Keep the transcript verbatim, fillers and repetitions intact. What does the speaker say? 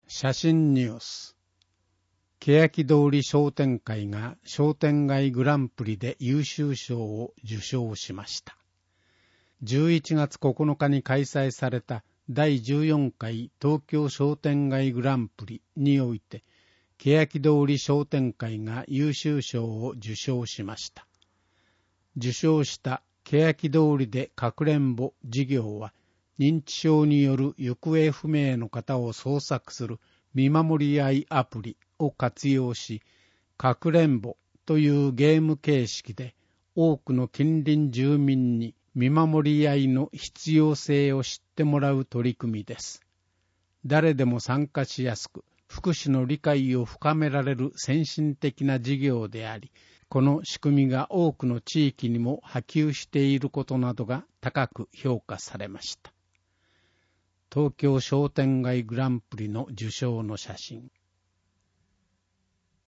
写真ニュース。欅通り商店会が商店街グランプリで優秀賞を受賞しました。じゅういちがつここのかに開催されただいじゅうよんかい東京商店街グランプリにおいて、欅通り商店会が優秀賞を受賞しました。受賞した欅通りでかくれんぼ事業は、認知症による行方不明の方を捜索する見守り合いアプリを活用し、かくれんぼというゲーム形式で多くの近隣住民に見守り合いの必要性を知ってもらう取り組みです。誰でも参加しやすく、福祉の理解を深められる先進的な事業であり、この仕組みが多くの地域にも波及していることなどが高く評価されました。東京商店街グランプリの受賞の写真。